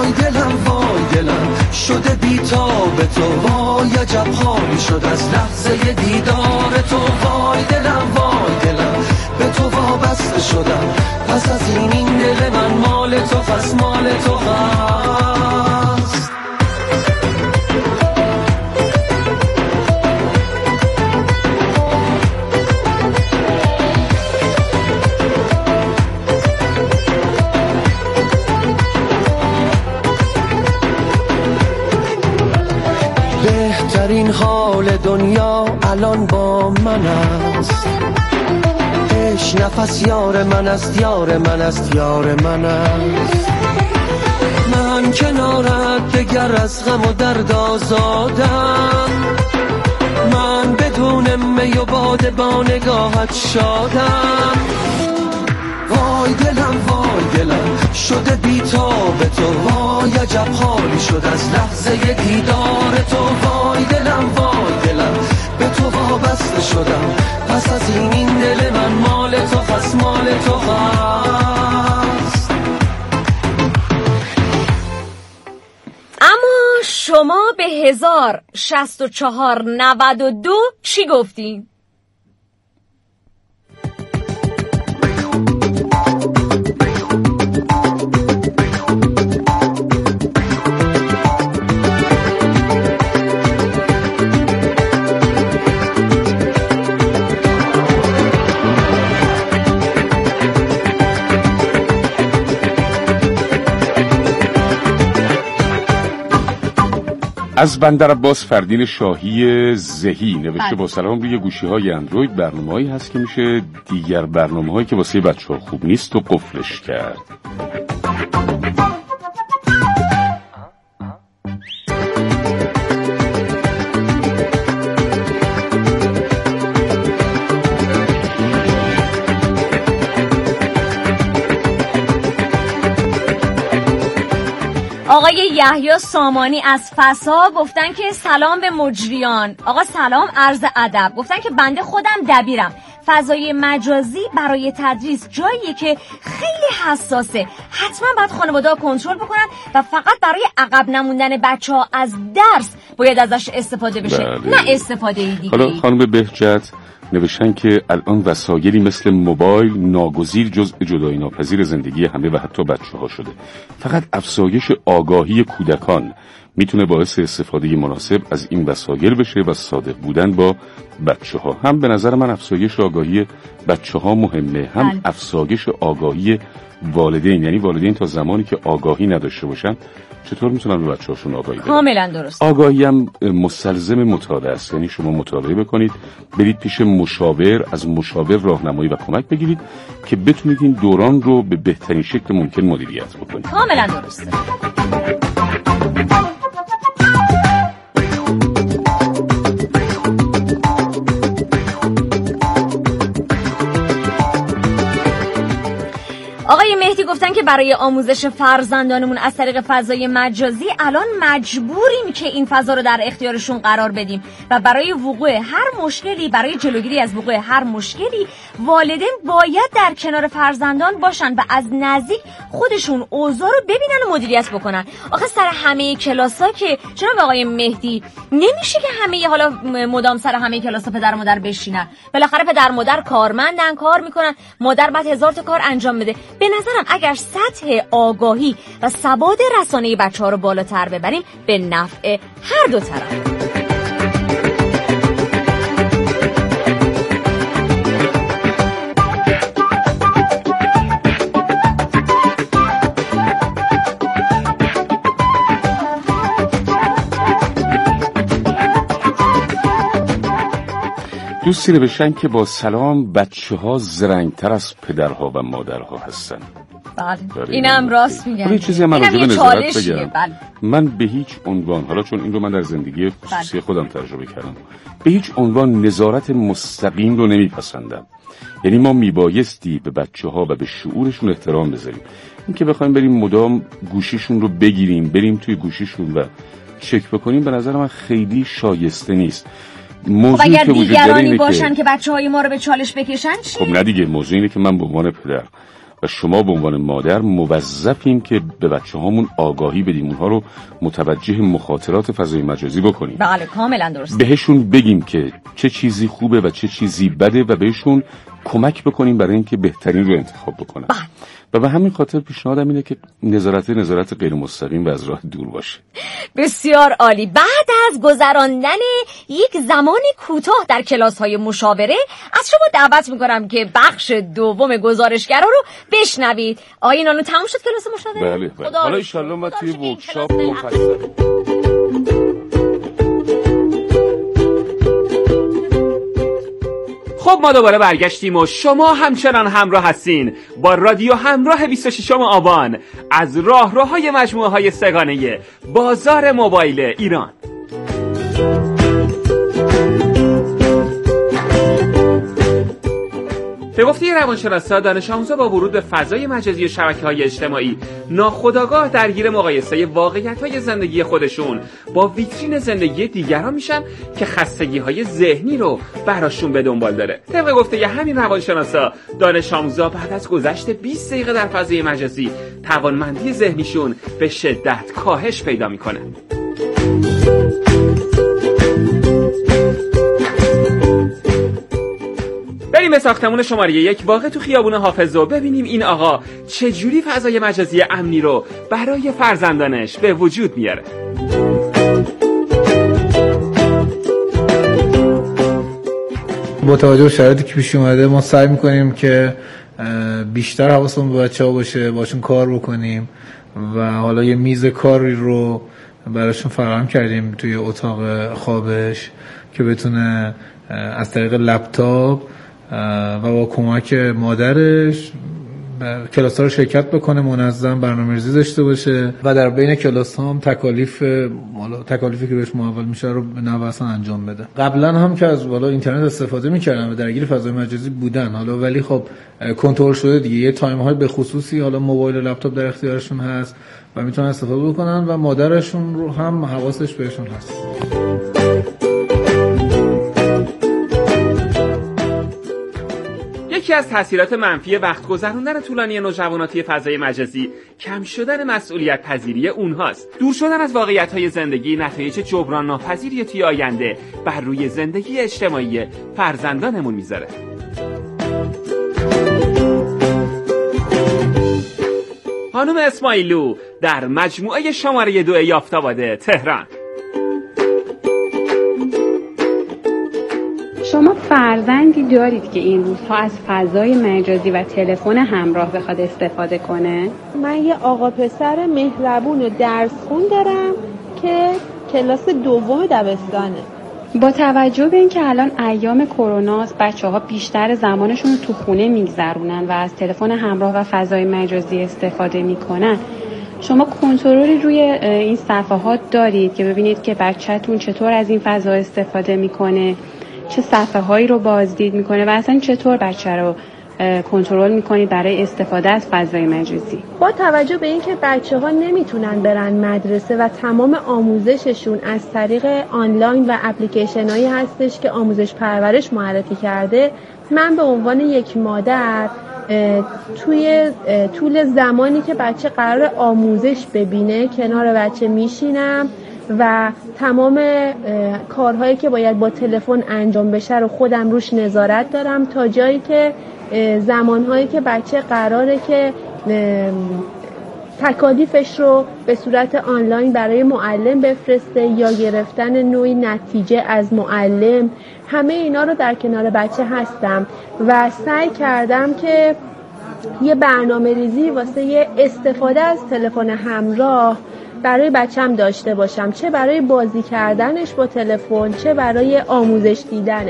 وای دلم شده بی‌تاب تو، وای عجب حالی شد از لحظه دیدار تو. وای دلم به تو وابسته شدم، پس از این دل من مال تو، پس مال تو هست. بهترین حال دنیا الان با من است، نفس یار من است، یار من است، یار من است. من کنارت دگر از غم و درد آزادم، من بدون می و باده با نگاهت شادم. وای دلم شده بی‌تاب تو، وای عجب حالی شد از لحظه دیدار تو. وای دلم به تو وابسته شدم، پس از این دل من مال تو، پس مال تو هست. اما شما به 106492 چی گفتین؟ از بندر عباس فردین شاهی زهی نوشته با سلام، روی گوشی‌های اندروید برنامه‌ای هست که میشه دیگر برنامه‌هایی که واسه بچه‌ها خوب نیست و قفلش کرد. آقای یحیی سامانی از فسا گفتن که سلام به مجریان. آقا سلام، عرض ادب. گفتن که بنده خودم دبیرم، فضای مجازی برای تدریس جاییه که خیلی حساسه، حتما باید خانواده‌ها کنترل بکنن و فقط برای عقب نموندن بچه‌ها از درس باید ازش استفاده بشه. بله. نه استفاده دیگه. حالا خانم بهجت نوشتن که الان وسایلی مثل موبایل ناگزیر جزء جدایی ناپذیر زندگی همه و حتی بچه‌ها شده. فقط افزایش آگاهی کودکان میتونه باعث استفاده مناسب از این وسایل بشه و صادق بودن با بچه‌ها. هم به نظر من افزایش آگاهی بچه‌ها مهمه، هم افزایش آگاهی والدین. یعنی والدین تا زمانی که آگاهی نداشته باشن چطور میتونن به بچه‌هاشون آگاهی بدن؟ کاملا درست. آگاهی هم مستلزم مطالعه است. یعنی شما مطالعه بکنید، برید پیش مشاور، از مشاور راهنمایی و کمک بگیرید که بتونید این دوران رو به بهترین شکل ممکن مدیریت بکنید. کاملا درسته. آقای مهدی گفتن که برای آموزش فرزندانمون از طریق فضای مجازی الان مجبوریم که این فضا رو در اختیارشون قرار بدیم و برای وقوع هر مشکلی، برای جلوگیری از وقوع هر مشکلی والدین باید در کنار فرزندان باشن و از نزدیک خودشون اوضاع رو ببینن و مدیریت بکنن. آخه سر همه کلاسا که جناب آقای مهدی نمیشه که همه حالا مدام سر همه کلاسا پدر و مادر بشینن. بالاخره پدر و مادر کارمندن، کار میکنن، مادر بعد هزار تا کار انجام بده. به نظرم اگر سطح آگاهی و سواد رسانه‌ای بچه‌ها رو بالاتر ببریم به نفع هر دو طرف. دوستی نوشتن که با سلام، بچه‌ها زرنگ‌تر از پدرها و مادرها هستن. بله اینم راست میگن. یه چیزی هم من راجع به نظارت بگم. بله. من به هیچ عنوان، حالا چون این رو من در زندگی خصوصی خودم تجربه کردم، به هیچ عنوان نظارت مستقیم رو نمیپسندم. یعنی ما میبایستی به بچه‌ها و به شعورشون احترام بذاریم. این که بخوایم بریم مدام گوشیشون رو بگیریم، بریم توی گوشیشون و چک بکنیم، به نظر من خیلی شایسته نیست. اگر دیگرانی باشن که بچه‌های ما رو به چالش بکشن چی؟ خب نه دیگه، موضوع اینه که من به عنوان پدر و شما به عنوان مادر موظفیم که به بچه‌هامون آگاهی بدیم، اونها رو متوجه مخاطرات فضای مجازی بکنیم. بله کاملا درست. بهشون بگیم که چه چیزی خوبه و چه چیزی بده و بهشون کمک بکنیم برای اینکه بهترین رو انتخاب بکنن. و به همین خاطر پیشنهادم اینه که نظارت غیر مستقیم و از راه دور باشه. بسیار عالی. بعد از گذراندن یک زمان کوتاه در کلاس‌های مشاوره، از شما دعوت می‌کنم که بخش دوم گزارشگرا رو بشنوید. آقای نانو تموم شد کلاس مشاوره؟ بله. حالا ان شاءالله ما توی ورکشاپ مفصل. خب ما دوباره برگشتیم و شما همچنان همراه هستین با رادیو همراه 26 آبان از راهروهای مجموعه‌های سگانه بازار موبایل ایران. به گفته روانشناسا، دانش آموزا با ورود به فضای مجازی و شبکه‌های اجتماعی ناخودآگاه درگیر مقایسه واقعیت‌های زندگی خودشون با ویترین زندگی دیگران میشن که خستگی‌های ذهنی رو براشون به دنبال داره. طبق گفته همین روانشناسا، دانش آموزا بعد از گذشت 20 دقیقه در فضای مجازی توانمندی ذهنیشون به شدت کاهش پیدا میکنه. بریم به ساختمون شماره 1 واقع تو خیابون حافظ و ببینیم این آقا چجوری فضای مجازی امنی رو برای فرزندانش به وجود میاره. با توجه به شرایطی که پیش اومده ما سعی میکنیم که بیشتر حواسمون به بچه‌ها باشه، باشون کار بکنیم و حالا یه میز کاری رو براشون فراهم کردیم توی اتاق خوابش که بتونه از طریق لپتاپ و با کمک مادرش کلاس ها رو شرکت بکنه، منظم برنامه‌ریزی داشته باشه و در بین کلاس ها هم تکالیفی که بهش محول میشه رو به نحو احسن انجام بده. قبلا هم که از اینترنت استفاده میکردن و درگیر فضای مجازی بودن، ولی خب کنترل شده دیگه. یه تایم های به خصوصی موبایل و لپتاپ در اختیارشون هست و میتونن استفاده بکنن و مادرشون رو هم حواسش بهشون هست. یکی از تاثیرات منفی وقت گذروندن طولانی نوجواناتی فضای مجازی کم شدن مسئولیت پذیری اونهاست. دور شدن از واقعیت‌های زندگی نتایج جبران ناپذیری توی آینده بر روی زندگی اجتماعی فرزندانمون میذاره. خانم اسماعیلو در مجموعه شماره 2 یافت‌آباد تهران. شما فرزندی دارید که این روزها از فضای مجازی و تلفن همراه بخواد استفاده کنه؟ من یه آقا پسر مهربون و درسخون دارم که کلاس دوم دبستانه. با توجه به اینکه الان ایام کروناست، بچه‌ها بیشتر زمانشون رو تو خونه میگذرونن و از تلفن همراه و فضای مجازی استفاده میکنن، شما کنترلی روی این صفحات دارید که ببینید که بچه‌تون چطور از این فضا استفاده میکنه، چه صفحه هایی رو بازدید میکنه و اصلا چطور بچه رو کنترل میکنید برای استفاده از فضای مجازی؟ با توجه به اینکه بچه ها نمیتونن برن مدرسه و تمام آموزششون از طریق آنلاین و اپلیکیشن هایی هستش که آموزش پرورش معرفی کرده، من به عنوان یک مادر توی طول زمانی که بچه قرار آموزش ببینه کنار بچه میشینم و تمام کارهایی که باید با تلفن انجام بشه رو خودم روش نظارت دارم تا جایی که زمانهایی که بچه قراره که تکالیفش رو به صورت آنلاین برای معلم بفرسته یا گرفتن نوعی نتیجه از معلم، همه اینا رو در کنار بچه هستم و سعی کردم که یه برنامه ریزی واسه یه استفاده از تلفن همراه برای بچم داشته باشم، چه برای بازی کردنش با تلفن چه برای آموزش دیدنش.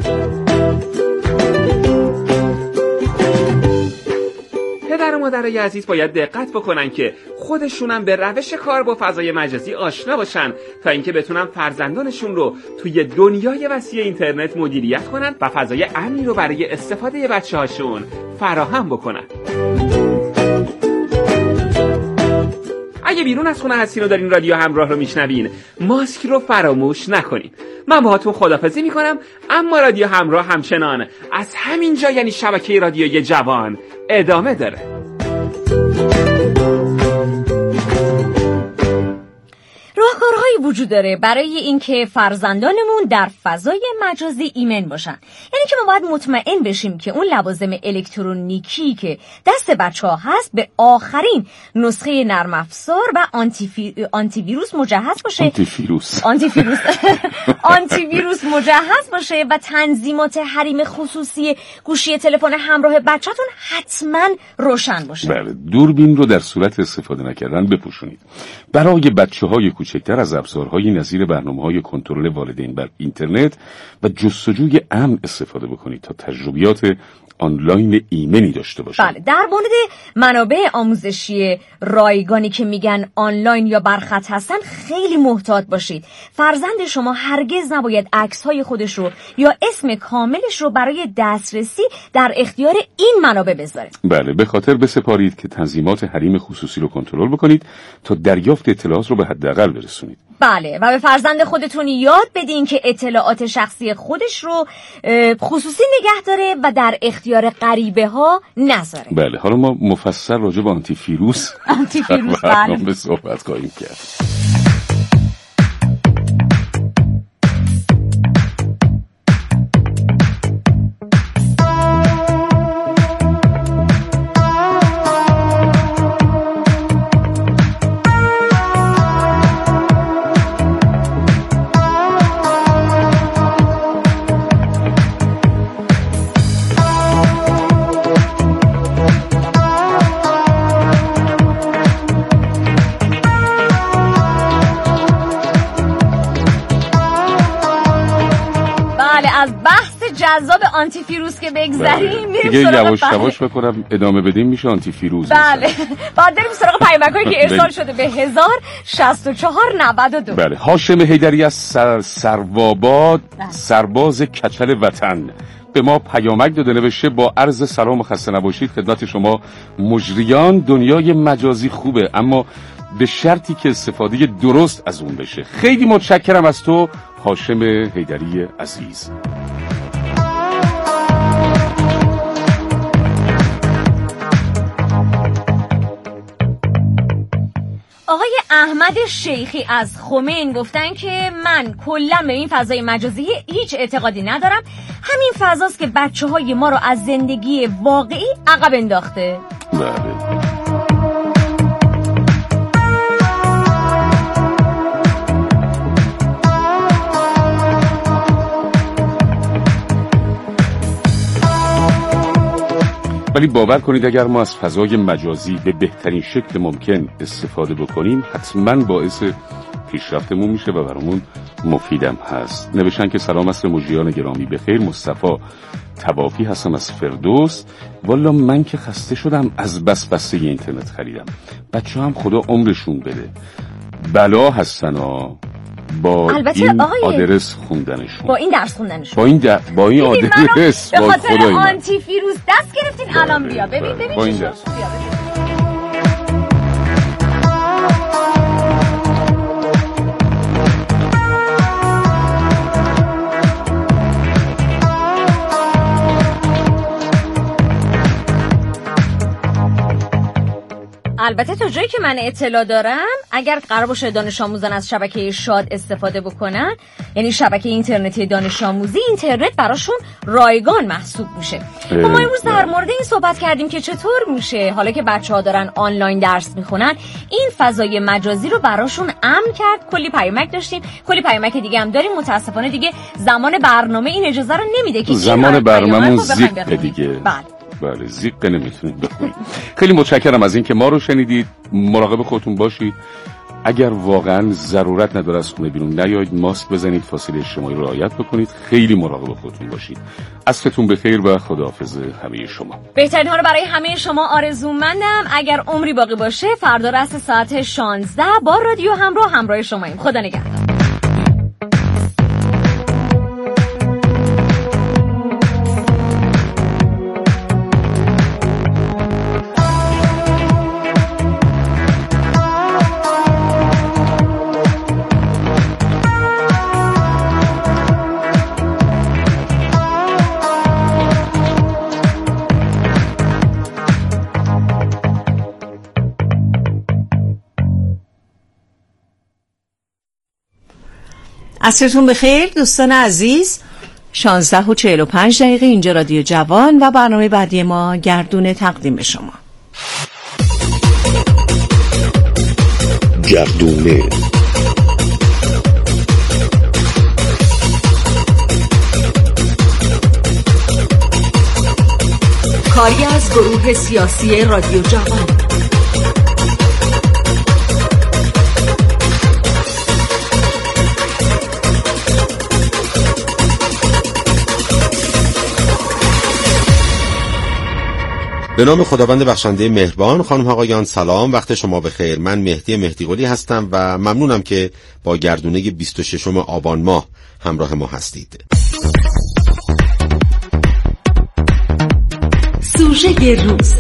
پدر و مادرای عزیز باید دقت بکنن که خودشونم به روش کار با فضای مجازی آشنا باشن تا اینکه بتونن فرزندانشون رو توی دنیای وسیع اینترنت مدیریت کنن و فضای امنی رو برای استفاده بچه‌هاشون فراهم بکنن. اگه بیرون از خونه هستین و دارین رادیو همراه رو میشنوین، ماسک رو فراموش نکنین. من باهاتون خداحافظی میکنم، اما رادیو همراه همچنان از همین جا، یعنی شبکه رادیوی جوان، ادامه داره. راهکارهایی وجود داره برای اینکه فرزندانمون در فضای مجازی ایمن باشن. یعنی که ما باید مطمئن بشیم که اون لوازم الکترونیکی که دست بچه‌ها هست به آخرین نسخه نرم افزار و آنتی ویروس مجهز باشه. آنتی ویروس مجهز باشه و تنظیمات حریم خصوصی گوشی تلفن همراه بچه‌تون حتما روشن باشه. بله، دوربین رو در صورت استفاده نکردن بپوشونید. برای بچه‌های کوچکتر از ابزارهای نظیر برنامه‌های کنترل والدین بر اینترنت و جستجوی امن استفاده بکنید تا تجربیات آنلاین ایمنی داشته باشید. بله، در مورد منابع آموزشی رایگانی که میگن آنلاین یا برخط هستن خیلی محتاط باشید. فرزند شما هرگز نباید عکس‌های خودش رو یا اسم کاملش رو برای دسترسی در اختیار این منابع بذاره. بله، به خاطر بسپارید که تنظیمات حریم خصوصی رو کنترل بکنید تا دریافت اطلاعات رو به حداقل برسونید. بله، و به فرزند خودتون یاد بدین که اطلاعات شخصی خودش رو خصوصی نگه داره و در اختیار غریبه ها نذاره. بله، حالا ما مفصل راجع به آنتی ویروس بله صحبت خواهیم کرد. جذاب آنتی ویروس که بگذریم میریم دیگه یواش بکنم ادامه بدیم میشه آنتی ویروس. بله، بعد بریم سراغ پیامک‌هایی که ارسال شده به 106492. بله، هاشم حیدری از سرواباد، سرباز کچل وطن به ما پیامک داده، نوشته با عرض سلام و خسته نباشید خدمت شما مجریان. دنیای مجازی خوبه اما به شرطی که استفاده درست از اون بشه. خیلی متشکرم از تو هاشم حیدری عزیز. آقای احمد شیخی از خمین گفتن که من کلا به این فضای مجازی هیچ اعتقادی ندارم. همین فضاست که بچه‌های ما رو از زندگی واقعی عقب انداخته. بله. ولی باور کنید اگر ما از فضای مجازی به بهترین شکل ممکن استفاده بکنیم حتما باعث پیشرفتمون میشه و برامون مفیدم هست. نوشتن که سلام است مجریان گرامی بخیر، مصطفی توافی هستم از فردوس. والا من که خسته شدم از بسته اینترنت خریدم. بچه هم خدا عمرشون بده بلا هستن ها با این آدرس خوندنشون، با این درس خوندنشون، با این آدرس، به خاطر آنتی ویروس دست گرفتین. الان بیا ببین با این درس. البته تا جایی که من اطلاع دارم اگر قرار باشه دانش آموزان از شبکه شاد استفاده بکنن، یعنی شبکه اینترنتی دانش آموزی، اینترنت براشون رایگان محسوب میشه. ما امروز در مورد این صحبت کردیم که چطور میشه حالا که بچه‌ها دارن آنلاین درس میخونن این فضای مجازی رو براشون امن کرد. کلی پیامک داشتیم، کلی پیامک دیگه هم داریم. متاسفانه دیگه زمان برنامه این اجازه رو نمیده که زمان برنامه‌مون زیق دیگه. بله زیق نمیتونید بخونید. خیلی متشکرم از این که ما رو شنیدید. مراقب خودتون باشید. اگر واقعا ضرورت نداره از خونه بیرون نیایید، ماسک بزنید، فاصله اجتماعی رو رعایت بکنید. خیلی مراقب خودتون باشید. عصرتون بخیر و خداحافظ همه شما. بهترین ها رو برای همه شما آرزومندم. اگر عمری باقی باشه فردا رأس ساعت 16 با رادیو همراه شماییم. خدا نگهدار. عصرتون بخیر دوستان عزیز. 16:45 اینجا رادیو جوان و برنامه بعدی ما گردونه تقدیم به شما. گردونه کاری از گروه سیاسی رادیو جوان. به نام خداوند بخشنده مهربان. خانم آقایان سلام، وقت شما بخیر. من مهدی قلی هستم و ممنونم که با گردونه 26 آبان ماه همراه ما هستید. سوژه روز: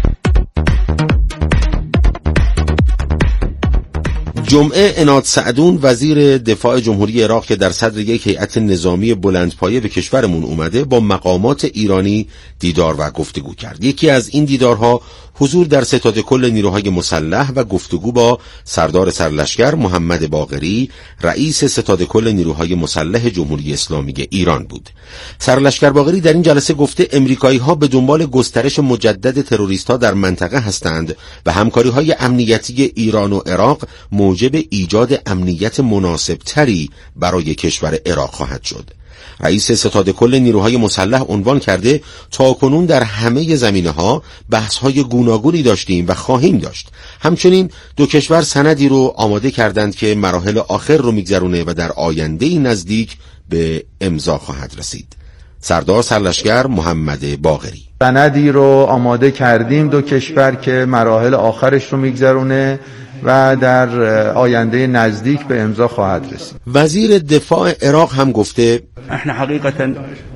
جمعه عناد سعدون وزیر دفاع جمهوری عراق که در صدر یک هیئت نظامی بلندپایه به کشورمون اومده با مقامات ایرانی دیدار و گفتگو کرد. یکی از این دیدارها حضور در ستاد کل نیروهای مسلح و گفتگو با سردار سرلشکر محمد باقری رئیس ستاد کل نیروهای مسلح جمهوری اسلامی ایران بود. سرلشکر باقری در این جلسه گفته امریکایی‌ها به دنبال گسترش مجدد تروریست‌ها در منطقه هستند و همکاری‌های امنیتی ایران و عراق موجب ایجاد امنیت مناسب‌تری برای کشور عراق خواهد شد. رئیس ستاد کل نیروهای مسلح عنوان کرده تاکنون در همه زمینه‌ها بحث‌های گوناگونی داشتیم و خواهیم داشت. همچنین دو کشور سندی رو آماده کردند که مراحل آخر رو میگذرونه و در آینده نزدیک به امضا خواهد رسید. سردار سرلشکر محمد باقری: سندی رو آماده کردیم دو کشور که مراحل آخرش رو میگذرونه و در آینده نزدیک به امضا خواهد رسید. وزیر دفاع عراق هم گفته احنا حقیقتا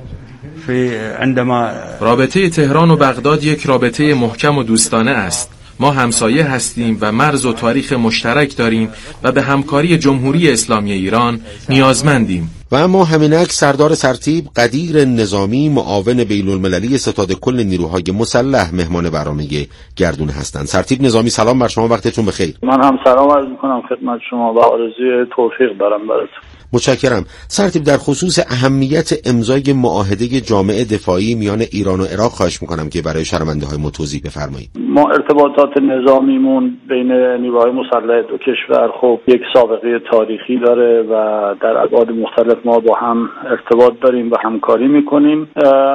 عندما رابطه تهران و بغداد یک رابطه محکم و دوستانه است. ما همسایه هستیم و مرز و تاریخ مشترک داریم و به همکاری جمهوری اسلامی ایران نیازمندیم. و اما همینک سردار سرتیپ قدیر نظامی معاون بین‌المللی ستاد کل نیروهای مسلح مهمان برنامه گردونه هستند. سرتیپ نظامی سلام بر شما، وقتتون بخیر. من هم سلام عرض می‌کنم خدمت شما و آرزوی توفیق دارم براتون. متشکرم. سرتیپ در خصوص اهمیت امضای معاهده جامع دفاعی میان ایران و عراق خواهش میکنم که برای شنونده‌های ما توضیح بفرمایید. ما ارتباطات نظامیمون بین نیروهای مسلح دو کشور خب یک سابقه تاریخی داره و در ابعاد مختلف ما با هم ارتباط داریم و همکاری میکنیم،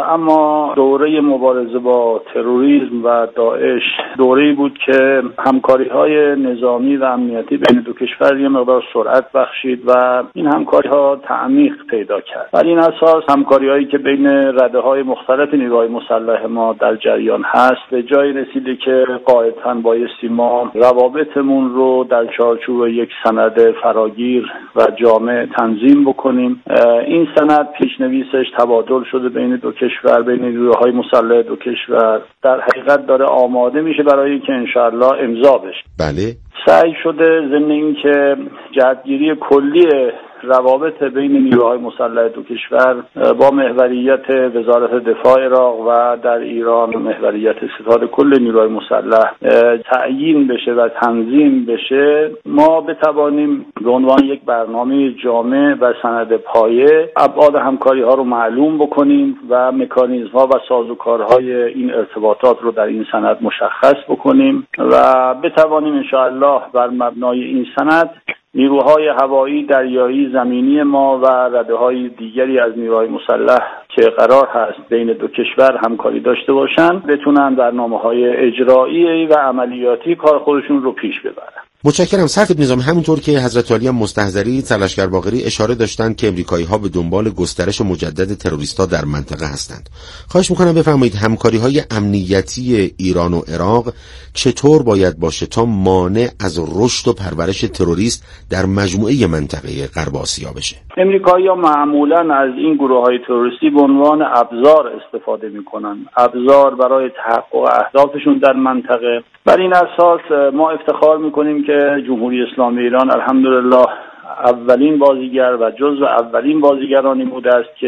اما دوره مبارزه با تروریسم و داعش دوره‌ای بود که همکاری‌های نظامی و امنیتی بین دو کشور یه مقدار سرعت بخشید و این همکاری‌ها تعمیق پیدا کرد. بر این اساس همکاری‌هایی که بین رده‌های مختلف نیروهای مسلح ما در جریان هست به جای رسیده که قاعدتاً بایستی ما روابطمون رو در چارچوب یک سند فراگیر و جامع تنظیم بکنیم. این سند پیشنویسش تبادل شده بین دو کشور، بین نیروهای مسلح دو کشور، در حقیقت داره آماده میشه برای که انشاءالله امضا بشه. بله. سعی شده ضمن اینکه جهتگیری کلی روابط بین نیروهای مسلح دو کشور با محوریت وزارت دفاع عراق و در ایران محوریت ستاد کل نیروهای مسلح تعیین بشه و تنظیم بشه، ما بتوانیم به عنوان یک برنامه جامع و سند پایه ابعاد همکاری ها رو معلوم بکنیم و مکانیزم ها و سازوکارهای این ارتباطات رو در این سند مشخص بکنیم و بتوانیم انشاءالله بر مبنای این سند نیروهای هوایی، دریایی، زمینی ما و رده‌های دیگری از نیروهای مسلح که قرار هست بین دو کشور همکاری داشته باشند بتونن برنامه‌های اجرایی و عملیاتی کار خودشون رو پیش ببرن. متشکرم. سرتیپ نظامی، همینطور که حضرت علی مستحضری سرلشکر باقری اشاره داشتند که امریکایی‌ها به دنبال گسترش مجدد تروریست‌ها در منطقه هستند، خواهش می‌کنم بفرمایید همکاری‌های امنیتی ایران و عراق چطور باید باشه تا مانع از رشد و پرورش تروریست در مجموعه منطقه غرب آسیا بشه؟ امریکایی‌ها معمولاً از این گروه‌های تروریستی به عنوان ابزار استفاده می‌کنن، ابزار برای تحقق اهدافشون در منطقه. بر این اساس ما افتخار می‌کنیم که جمهوری اسلامی ایران الحمدلله اولین بازیگر و جزو اولین بازیگرانی بوده است که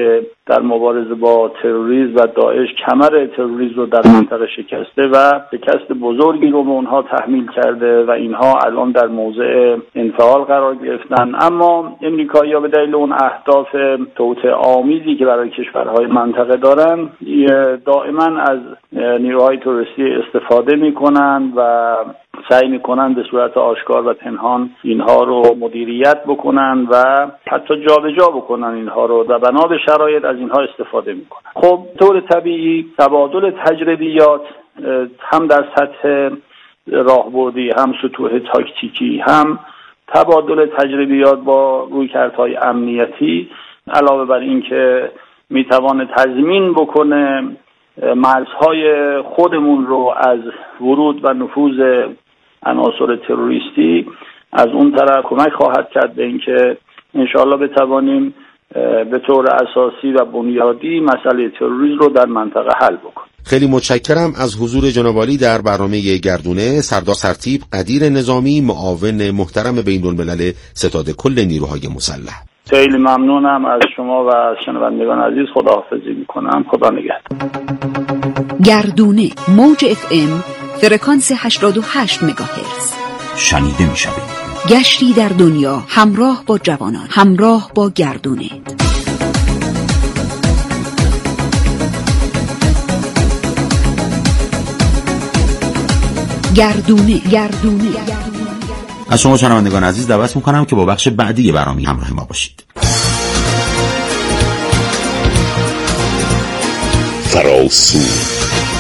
در مبارزه با تروریسم و داعش کمر تروریسم رو در منطقه شکسته و شکست بزرگی رو به اونها تحمیل کرده و اینها الان در موضع انفعال قرار گرفتن. اما امریکایی‌ها به دلیل اون اهداف توطئه‌آمیزی که برای کشورهای منطقه دارن دائما از نیروهای تروریستی استفاده میکنن و سعی میکنن به صورت آشکار و پنهان اینها رو مدیریت بکنن و حتی جابجا بکنن اینها رو و بنا به شرایط از اینها استفاده میکنن. خب طور طبیعی تبادل تجربیات هم در سطح راهبردی، هم سطوح تاکتیکی، هم تبادل تجربیات با رویکردهای امنیتی، علاوه بر این که میتوانه تضمین بکنه مرزهای خودمون رو از ورود و نفوذ عناصر تروریستی، از اون طرف کمک خواهد کرد به اینکه انشاءالله بتوانیم به طور اساسی و بنیادی مسئله تروریسم رو در منطقه حل بکنیم. خیلی متشکرم از حضور جناب عالی در برنامه گردونه. سردار سرتیپ قدیر نظامی، معاون محترم بین‌الملل ستاد کل نیروهای مسلح. خیلی ممنونم از شما و از شنوندگان عزیز. خداحافظی میکنم. خدا نگهدار. گردونه موج FM فرکانس 88 مگاهرتز شنیده میشوید. گشتی در دنیا همراه با جوانان، همراه با گردونه. گردونه. از شما شنوندگان عزیز دعوت میکنم که با بخش بعدی برنامه همراه ما باشید. فراسو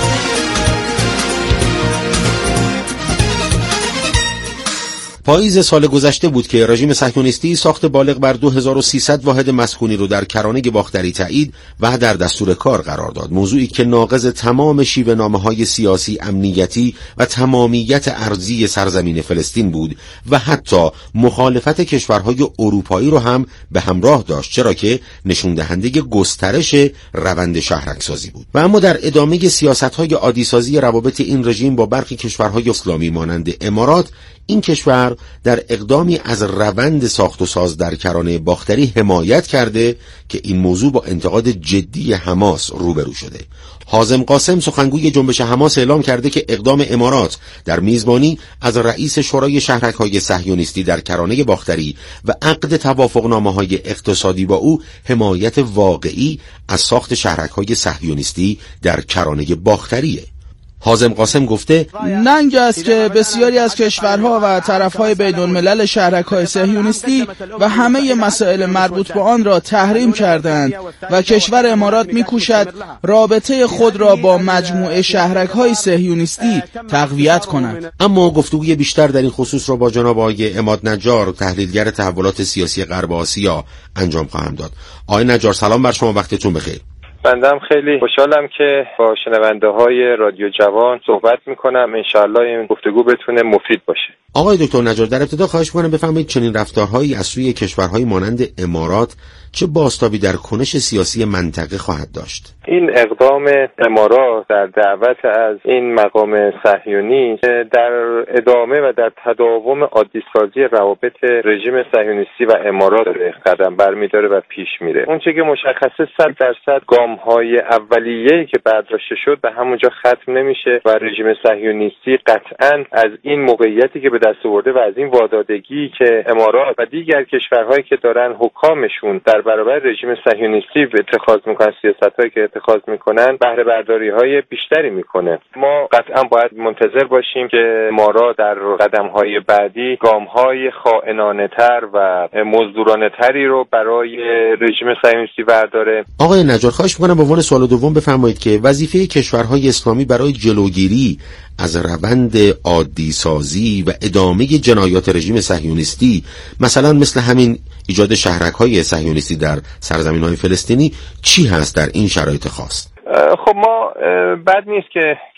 پاییز سال گذشته بود که رژیم صهیونیستی ساخت بالغ بر 2300 واحد مسکونی رو در کرانه باختری تایید و در دستور کار قرار داد، موضوعی که ناقض تمام شیوه نامه‌های سیاسی، امنیتی و تمامیت ارضی سرزمین فلسطین بود و حتی مخالفت کشورهای اروپایی رو هم به همراه داشت، چرا که نشون دهنده گسترش روند شهرک‌سازی بود. و اما در ادامه سیاست‌های عادی‌سازی روابط این رژیم با برخی کشورهای اسلامی مانند امارات، این کشور در اقدامی از روند ساخت و ساز در کرانه باختری حمایت کرده که این موضوع با انتقاد جدی حماس روبرو شده. حازم قاسم سخنگوی جنبش حماس اعلام کرده که اقدام امارات در میزبانی از رئیس شورای شهرک‌های صهیونیستی در کرانه باختری و عقد توافقنامه‌های اقتصادی با او حمایت واقعی از ساخت شهرک‌های صهیونیستی در کرانه باختریه. حازم قاسم گفته ننگ است که بسیاری از کشورها و طرفهای بین‌الملل شهرک‌های صهیونیستی و همه مسائل مربوط به آن را تحریم کردند و کشور امارات می‌کوشد رابطه خود را با مجموعه شهرک‌های صهیونیستی تقویت کند. اما گفتگوی بیشتر در این خصوص را با جناب آقای عماد نجار، تحلیلگر تحولات سیاسی غرب آسیا انجام خواهم داد. آقای نجار سلام بر شما، وقتتون بخیر. بندم خیلی خوشحالم که با شنونده های رادیو جوان صحبت میکنم. انشاءالله این گفتگو بتونه مفید باشه. آقای دکتر نجار، در ابتدا خواهش میکنم بفرمایید چنین رفتارهایی از سوی کشورهای مانند امارات چه بازتابی در کنش سیاسی منطقه خواهد داشت؟ این اقدام امارات در دعوت از این مقام صهیونی در ادامه و در تداوم عادی‌سازی روابط رژیم صهیونیستی و امارات قدم برمی‌داره و پیش میره. اون چه که مشخصه 100% گام‌های اولیه‌ای که برداشته شد به همونجا ختم نمیشه و رژیم صهیونیستی قطعاً از این موقعیتی که به دست آورده و از این وادادگی که امارات و دیگر کشورهایی که دارن حکامشون در برابر رژیم صهیونیستی اتخاذ میکنن، سیاستایی که اتخاذ میکنن، بهره برداری‌های بیشتری میکنه. ما قطعا باید منتظر باشیم که امارات در قدم‌های بعدی گام‌های خائنانه‌تر و مزدورانه‌تری رو برای رژیم صهیونیستی برداره. آقای نجار خواهش میکنم به عنوان سوال دوم بفرمایید که وظیفه کشورهای اسلامی برای جلوگیری از روند عادی سازی و ادامه جنایات رژیم صهیونیستی، مثلا مثل همین ایجاد شهرک‌های صهیونیستی در سرزمین‌های فلسطینی، چی هست در این شرایط خاص؟ خب ما بد نیست که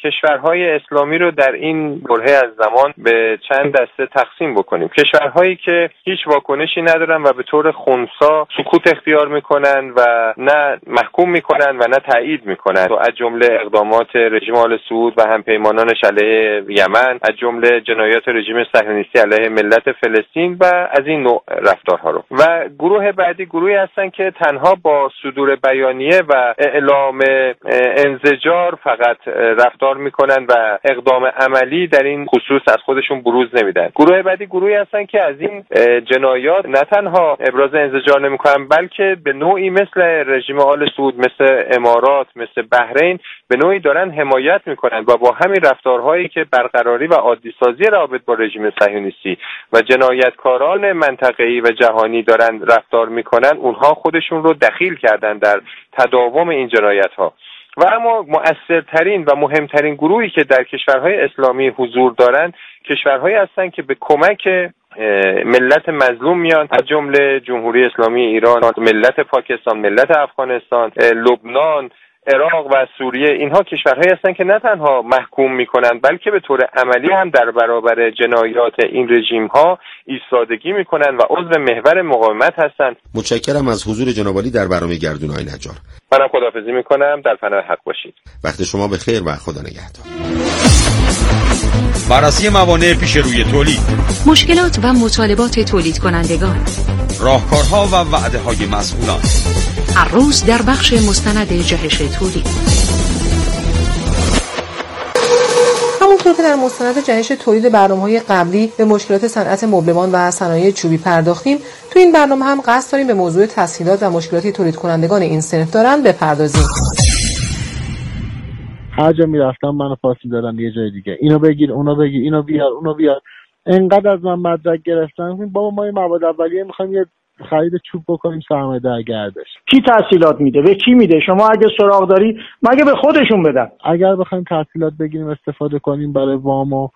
کشورهای اسلامی رو در این برهه از زمان به چند دسته تقسیم بکنیم. کشورهایی که هیچ واکنشی ندارن و به طور خنثی سکوت اختیار میکنن و نه محکوم میکنن و نه تایید میکنن، از جمله اقدامات رژیم آل سعود و همپیمانانش علیه یمن، از جمله جنایات رژیم صهیونیستی علیه ملت فلسطین و از این نوع رفتارها رو. و گروه بعدی گروهی هستن که تنها با صدور بیانیه و اعلام انزجار فقط رفتار میکنن و اقدام عملی در این خصوص از خودشون بروز نمیدن. گروه بعدی گروهی هستن که از این جنایات نه تنها ابراز انزجار نمیکنن، بلکه به نوعی مثل رژیم آل سعود، مثل امارات، مثل بحرین به نوعی دارن حمایت میکنن و با همین رفتارهایی که برقراری و عادی سازی روابط با رژیم صهیونیستی و جنایتکاران منطقه‌ای و جهانی دارن رفتار میکنن، اونها خودشون رو دخیل کردن در تداوم این جنایت‌ها. و اما مؤثرترین و مهمترین گروهی که در کشورهای اسلامی حضور دارند کشورهایی هستند که به کمک ملت مظلوم میان، از جمله جمهوری اسلامی ایران، ملت پاکستان، ملت افغانستان، لبنان، عراق و سوریه. اینها کشورهایی هستند که نه تنها محکوم میکنند بلکه به طور عملی هم در برابر جنایات این رژیم ها ایستادگی میکنند و عضو محور مقاومت هستند. متشکرم از حضور جناب عالی در برنامه گردون آقای نجار. منم خداحافظی میکنم. در پناه حق باشید. وقت شما بخیر و خدا نگهدار. بررسی موانع پیش روی تولید، مشکلات و مطالبات تولید کنندگان، راهکارها و وعده‌های مسئولان، هر روز در بخش مستند جهش تولید. همونطور که در مستند جهش تولید برنامه‌های قبلی به مشکلات صنعت مبلمان و صنایع چوبی پرداختیم، تو این برنامه هم قصد داریم به موضوع تسهیلات و مشکلاتی تولید کنندگان این صنف دارن بپردازیم. هر جا میرفتم منو فاصله دادن یه جای دیگه، اینو بگیر اونو بگیر، اینو بیار اونو بیار، انقدر از من مدرک گرفتن. بابا ما این مواد اولیه میخوایم یه خرید چوب بکنیم سرمایه در گردش. کی تسهیلات میده؟ به کی میده؟ شما اگه سراغ داری مگه به خودشون بدن؟ اگر بخوایم تسهیلات بگیریم استفاده کنیم برای وام و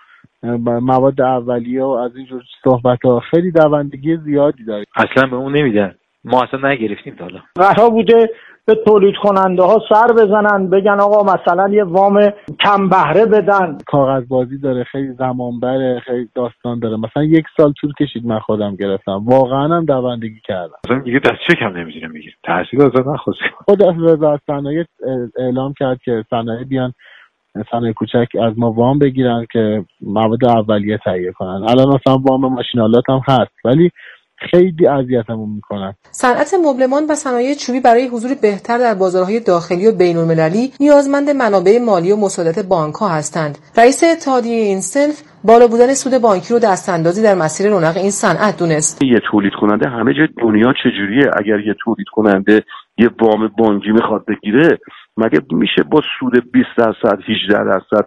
مواد اولیه و از اینجور صحبت‌ها، خیلی دوندگی زیادی داره. اصلا به اون نمیدن، ما اصلا نگرفتیم تا حالا. قرار بوده به تولید کننده ها سر بزنن، بگن آقا مثلا یه وام کم بهره بدن. کاغذبازی داره، خیلی زمان بره، خیلی داستان داره. مثلا 1 سال طول کشید من خودم گرفتم، واقعا هم دوندگی کردم. مثلا دیگه دست چکم نمیتونم بگیرم، تحصیلات نخواستم. خود وزارت صنایع اعلام کرد که صنایع بیان، صنایع کوچک از ما وام بگیرن که مواد اولیه تهیه کنن. الان مثلا وام ماشینالات هم هست ولی خیلی اذیتمون میکنن. صنعت مبلمان و صنایع چوبی برای حضور بهتر در بازارهای داخلی و بین‌المللی نیازمند منابع مالی و مساعدت بانک‌ها هستند. رئیس اتحادیه این صنف بالا بودن سود بانکی رو دستاندازی در مسیر رونق این صنعت دونست. یه تولید کننده همه جای دنیا چجوریه؟ اگر یه تولید کننده یه وام بانکی میخواد بگیره، مگه میشه با سود 20%، 18%،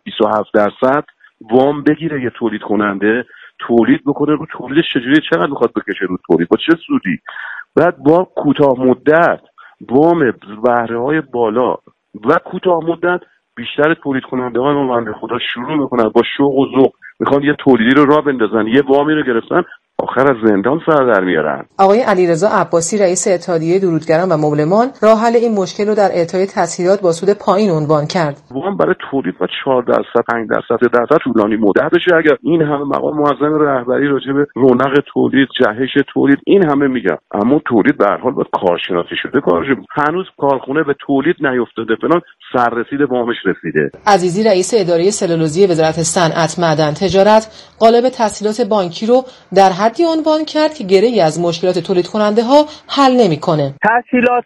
27% وام بگیره یه تولید کننده؟ تولید بکنه رو تولیدش چجوری، چقدر میخواد بکشه رو تولید، با چه سودی؟ بعد با کوتاه مدت وام بهره‌های بالا و کوتاه مدت بیشتر تولید کنندگان و خدا شروع میکنن با شوق و ذوق میخوان یه تولیدی رو راه بندازن، یه وامی رو گرفتن، آخر از زندان سر در میارن. آقای علیرضا عباسی رئیس اتحادیه درودگران و مبلمان راه حل این مشکل رو در اعطای تسهیلات با سود پایین عنوان کرد. وام برای تولید با 4%، 5%، 10% طولانی مدت بشه. اگر این همه مقام معظم رهبری راجع به رونق تولید، جهش تولید این همه میگن، اما تولید به هر حال باید کارشناسی شده کارش. هنوز کارخونه به تولید نیافتاده، فلان سررسید وامش رسیده. عزیزی رئیس اداره سلولوزی وزارت صنعت، معدن، تجارت قالب تسهیلات بانکی رو در حدی عنوان کرد که گره‌ای از مشکلات تولید کننده ها حل نمیکنه. تسهیلات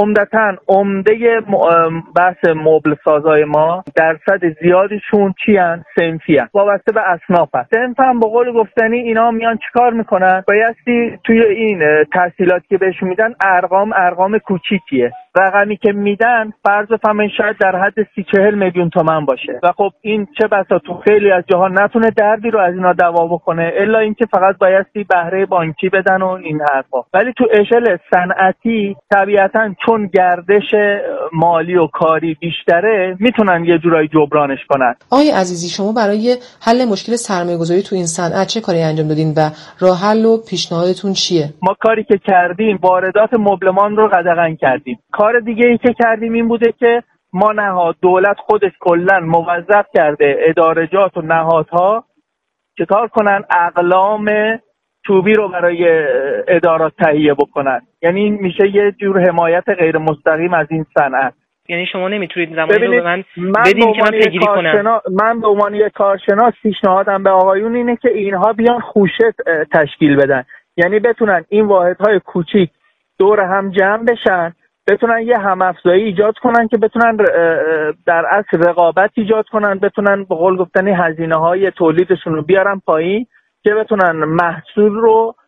عمده بحث مبل سازای ما درصد زیادشون چی ان؟ صنفی ان، وابسته به اصناف هست. صنف هم به قول گفتنی اینا میان چیکار میکنن؟ بایستی توی این تسهیلات که بهشون میدن ارقام کوچیکیه، رقمی که میدن فرض بفرمایید شاید در حد 30-40 میلیون تومان باشه و خب این چه بسا تو خیلی از جاها نتونه دردی رو از اینا دوا بکنه الا اینکه فقط بایستی بهره بانکی بدن و این حرفا. ولی تو اشل صنعتی طبیعتاً چون گردش مالی و کاری بیشتره میتونن یه جورایی جبرانش کنن. آقای عزیزی شما برای حل مشکل سرمایه‌گذاری تو این صنعت چه کاری انجام دادین و راه حل و پیشنهادتون چیه؟ ما کاری که کردیم واردات مبلمان رو قدغن کردیم. کار دیگه ای که کردیم این بوده که ما نهاد دولت خودش کلا موظف کرده ادارجات و نهادها چیکار کنن؟ اقلام چوبی رو برای ادارات تهیه بکنن. یعنی میشه یه جور حمایت غیر مستقیم از این صنعت. یعنی شما نمیتونید زمانی رو به من بدین که من پیگیری کنم. من به عنوان یک کارشناس پیشنهادم به آقایون اینه که اینها بیان خوشه تشکیل بدن، یعنی بتونن این واحدهای کوچیک دور هم جمع بشن، بتونن یه همافزایی ایجاد کنن که بتونن در اصل رقابت ایجاد کنن، بتونن به قول گفتنی هزینه‌های تولیدشون رو بیارن پایین که بتونن محصول رو